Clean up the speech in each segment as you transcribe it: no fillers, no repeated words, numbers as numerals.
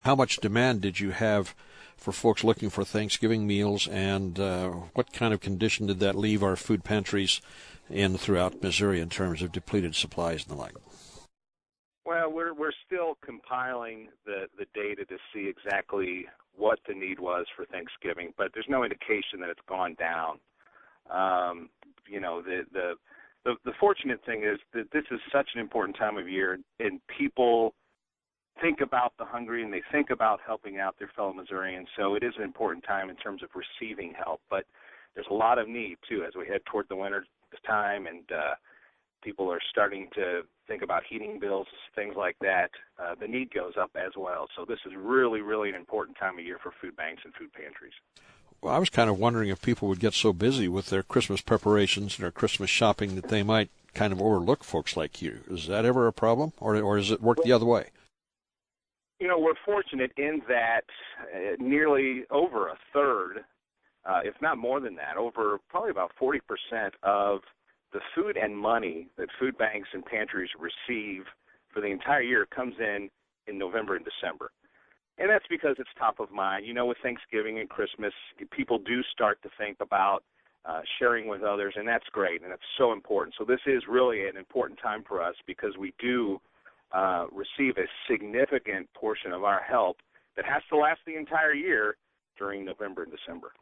How much demand did you have for folks looking for Thanksgiving meals, and what kind of condition did that leave our food pantries in throughout Missouri in terms of depleted supplies and the like? Well, we're still compiling the data to see exactly what the need was for Thanksgiving, but there's no indication that it's gone down. You know, the fortunate thing is that this is such an important time of year, and people think about the hungry and they think about helping out their fellow Missourians. So it is an important time in terms of receiving help, but there's a lot of need too as we head toward the winter time, and people are starting to think about heating bills, things like that. The need goes up as well. So this is really, really an important time of year for food banks and food pantries. Well, I was kind of wondering if people would get so busy with their Christmas preparations and their Christmas shopping that they might kind of overlook folks like you. Is that ever a problem, or does it work the other way? You know, we're fortunate in that nearly over a third, if not more than that, over probably about 40% of the food and money that food banks and pantries receive for the entire year comes in November and December. And that's because it's top of mind. You know, with Thanksgiving and Christmas, people do start to think about sharing with others, and that's great, and it's so important. So this is really an important time for us because we do receive a significant portion of our help that has to last the entire year during November and December.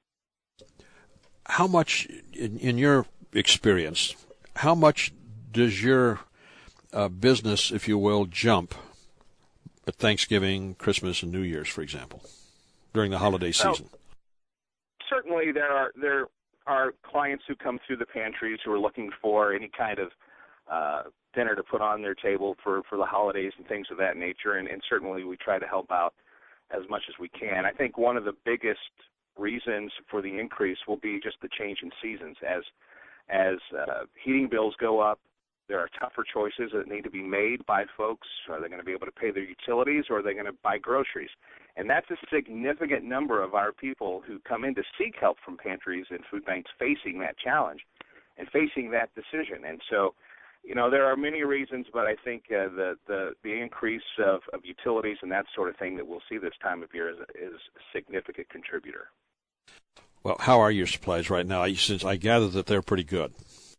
How much, in your experience, how much does your business, if you will, jump at Thanksgiving, Christmas, and New Year's, for example, during the holiday season? Well, certainly there are clients who come through the pantries who are looking for any kind of dinner to put on their table for the holidays and things of that nature, and certainly we try to help out as much as we can. I think one of the biggest reasons for the increase will be just the change in seasons. As heating bills go up, there are tougher choices that need to be made by folks. Are they going to be able to pay their utilities, or are they going to buy groceries? And that's a significant number of our people who come in to seek help from pantries and food banks facing that challenge and facing that decision. And so, you know, there are many reasons, but I think the increase of utilities and that sort of thing that we'll see this time of year is a significant contributor. Well, how are your supplies right now? Since I gather that they're pretty good.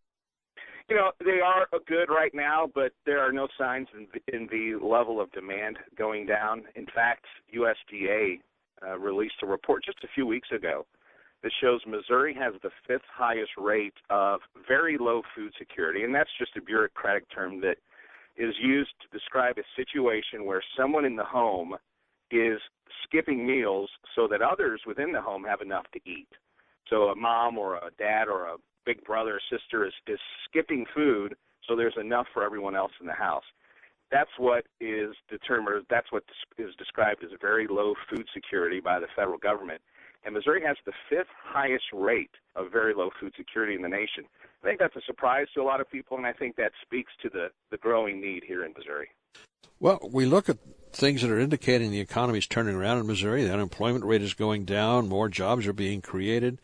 You know, they are good right now, but there are no signs in the level of demand going down. In fact, USDA released a report just a few weeks ago that shows Missouri has the fifth highest rate of very low food security, and that's just a bureaucratic term that is used to describe a situation where someone in the home is skipping meals so that others within the home have enough to eat. So a mom or a dad or a big brother or sister is skipping food so there's enough for everyone else in the house. That's what is determined, that's what is described as a very low food security by the federal government. And Missouri has the fifth highest rate of very low food security in the nation. I think that's a surprise to a lot of people, and I think that speaks to the growing need here in Missouri. Well, we look at things that are indicating the economy is turning around in Missouri. The unemployment rate is going down. More jobs are being created.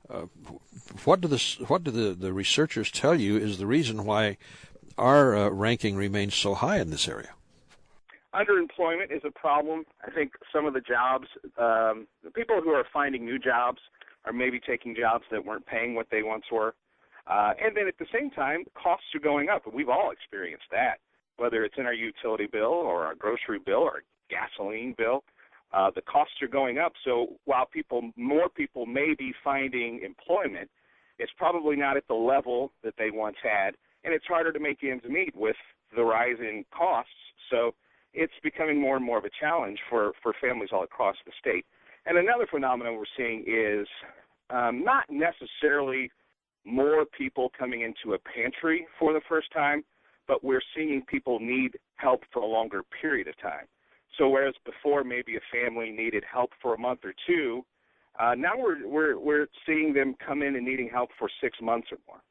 What do the researchers tell you is the reason why our ranking remains so high in this area? Underemployment is a problem. I think some of the jobs, the people who are finding new jobs are maybe taking jobs that weren't paying what they once were. And then at the same time, costs are going up, and we've all experienced that, whether it's in our utility bill or our grocery bill or gasoline bill. The costs are going up. So while more people may be finding employment, it's probably not at the level that they once had, and it's harder to make ends meet with the rise in costs. So it's becoming more and more of a challenge for families all across the state. And another phenomenon we're seeing is not necessarily more people coming into a pantry for the first time, but we're seeing people need help for a longer period of time. So whereas before maybe a family needed help for a month or two, now we're seeing them come in and needing help for 6 months or more.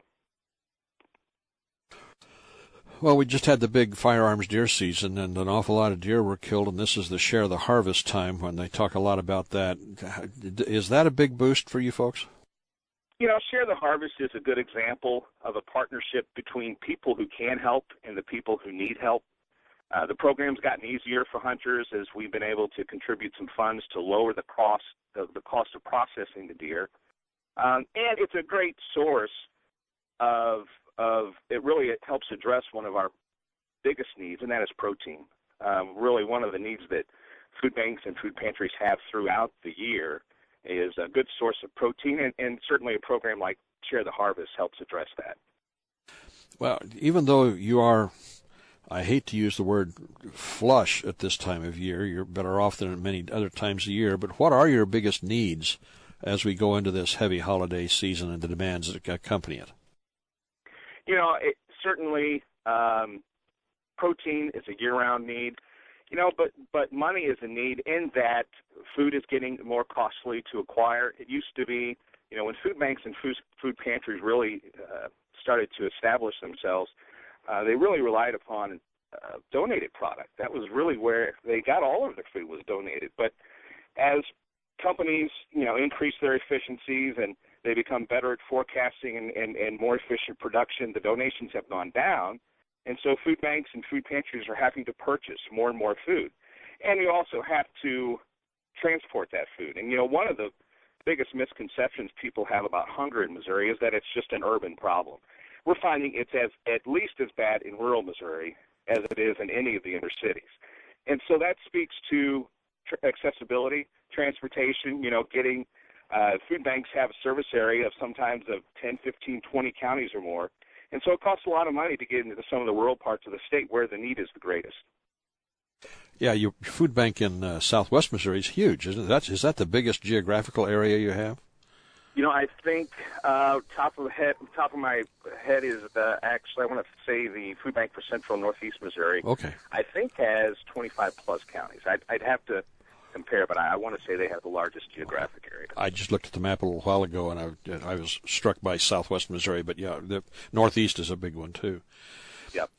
Well, we just had the big firearms deer season, and an awful lot of deer were killed, and this is the share the harvest time when they talk a lot about that. Is that a big boost for you folks? You know, Share the Harvest is a good example of a partnership between people who can help and the people who need help. The program's gotten easier for hunters as we've been able to contribute some funds to lower the cost of processing the deer. And it's a great source of it helps address one of our biggest needs, and that is protein. Really one of the needs that food banks and food pantries have throughout the year is a good source of protein, and certainly a program like Share the Harvest helps address that. Well, even though you are, I hate to use the word flush at this time of year, you're better off than at many other times of year, but what are your biggest needs as we go into this heavy holiday season and the demands that accompany it? Certainly protein is a year-round need, but money is a need in that food is getting more costly to acquire. It used to be, when food banks and food pantries really started to establish themselves, they really relied upon donated product. That was really where they got all of their food, was donated. But as companies, increase their efficiencies and they become better at forecasting and more efficient production, the donations have gone down. And so food banks and food pantries are having to purchase more and more food. And you also have to transport that food. And, one of the biggest misconceptions people have about hunger in Missouri is that it's just an urban problem. We're finding it's at least as bad in rural Missouri as it is in any of the inner cities. And so that speaks to accessibility, transportation, getting food banks have a service area of sometimes of 10, 15, 20 counties or more. And so it costs a lot of money to get into some of the rural parts of the state where the need is the greatest. Yeah, your food bank in southwest Missouri is huge, isn't it? Is that the biggest geographical area you have? I think top of my head is actually, I want to say the food bank for central and northeast Missouri. Okay. I think has 25 plus counties. I'd have to compare, but I want to say they have the largest geographic area. I just looked at the map a little while ago, and I was struck by southwest Missouri, but yeah, the northeast is a big one too. Yep.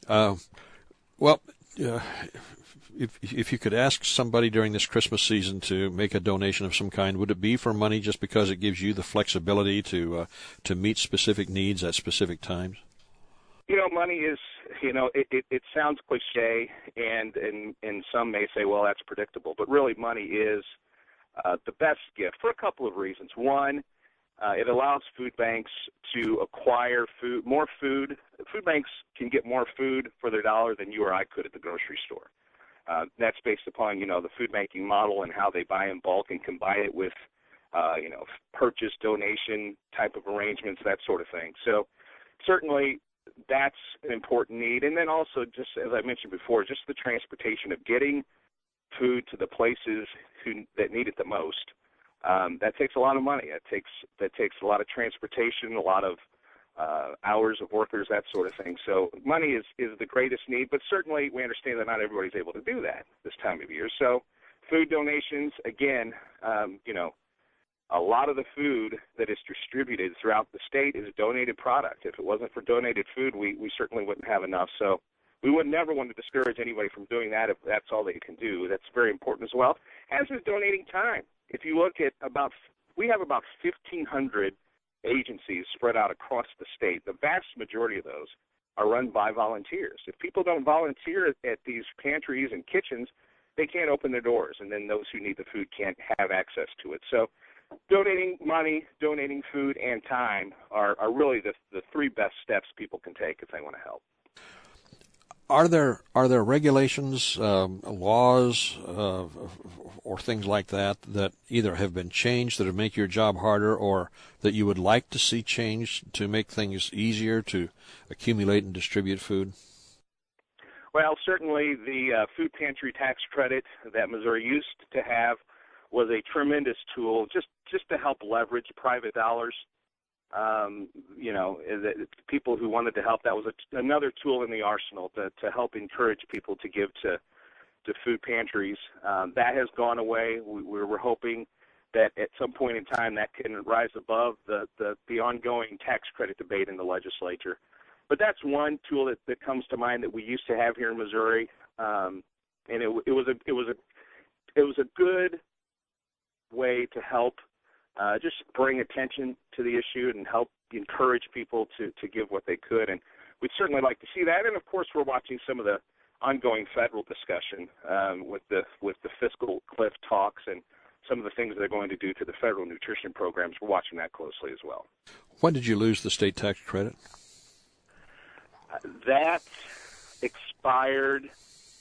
If you could ask somebody during this Christmas season to make a donation of some kind, would it be for money just because it gives you the flexibility to meet specific needs at specific times? Money is, it sounds cliche, and some may say, well, that's predictable. But really, money is the best gift for a couple of reasons. One, it allows food banks to acquire more food. Food banks can get more food for their dollar than you or I could at the grocery store. That's based upon, the food banking model and how they buy in bulk and combine it with, purchase, donation type of arrangements, that sort of thing. So certainly that's an important need. And then also, just as I mentioned before, just the transportation of getting food to the places that need it the most. That takes a lot of money. That takes a lot of transportation, a lot of hours of workers, that sort of thing. So money is the greatest need, but certainly we understand that not everybody's able to do that this time of year. So food donations, again, a lot of the food that is distributed throughout the state is donated product. If it wasn't for donated food, we certainly wouldn't have enough. So we would never want to discourage anybody from doing that if that's all they can do. That's very important as well, as is donating time. If you look at we have about 1,500 agencies spread out across the state. The vast majority of those are run by volunteers. If people don't volunteer at these pantries and kitchens, they can't open their doors, and then those who need the food can't have access to it. So donating money, donating food, and time are really the three best steps people can take if they want to help. Are there regulations, laws, or things like that either have been changed that would make your job harder, or that you would like to see changed to make things easier to accumulate and distribute food? Well, certainly the food pantry tax credit that Missouri used to have was a tremendous tool just to help leverage private dollars. People who wanted to help, that was another tool in the arsenal to help encourage people to give to food pantries. That has gone away. We were hoping that at some point in time that can rise above the ongoing tax credit debate in the legislature. But that's one tool that comes to mind that we used to have here in Missouri, and it was a good way to help just bring attention to the issue and help encourage people to give what they could. And we'd certainly like to see that. And, of course, we're watching some of the ongoing federal discussion with the fiscal cliff talks and some of the things they're going to do to the federal nutrition programs. We're watching that closely as well. When did you lose the state tax credit? That expired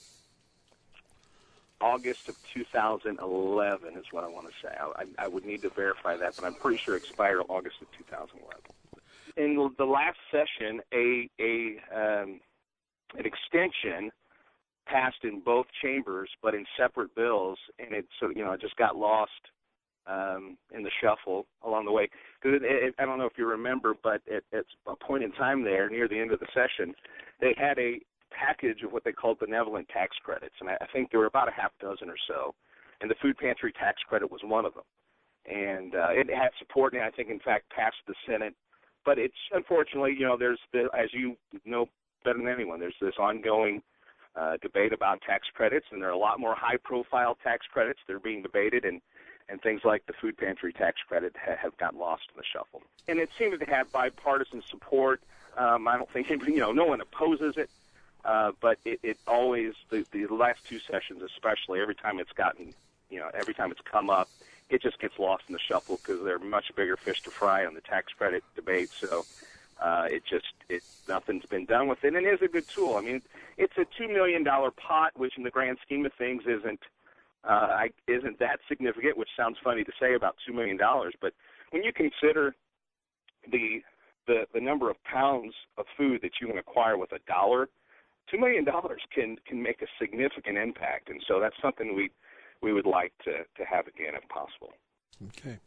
August of 2011 is what I want to say. I would need to verify that, but I'm pretty sure it expired August of 2011. In the last session, an extension passed in both chambers, but in separate bills, and it just got lost in the shuffle along the way. Because I don't know if you remember, but at a point in time there, near the end of the session, they had a package of what they called benevolent tax credits, and I think there were about a half dozen or so, and the food pantry tax credit was one of them. And it had support, and I think, in fact, passed the Senate. But it's unfortunately, there's as you know better than anyone, there's this ongoing debate about tax credits, and there are a lot more high-profile tax credits that are being debated, and things like the food pantry tax credit have gotten lost in the shuffle. And it seems to have bipartisan support. I don't think, no one opposes it, but it always, the last two sessions especially, every time it's come up, it just gets lost in the shuffle because there are much bigger fish to fry on the tax credit debate. So nothing's been done with it, and it is a good tool. I mean, it's a $2 million pot, which in the grand scheme of things isn't that significant, which sounds funny to say about $2 million. But when you consider the number of pounds of food that you can acquire with $1, $2 million can make a significant impact, and so that's something we would like to have again if possible. Okay.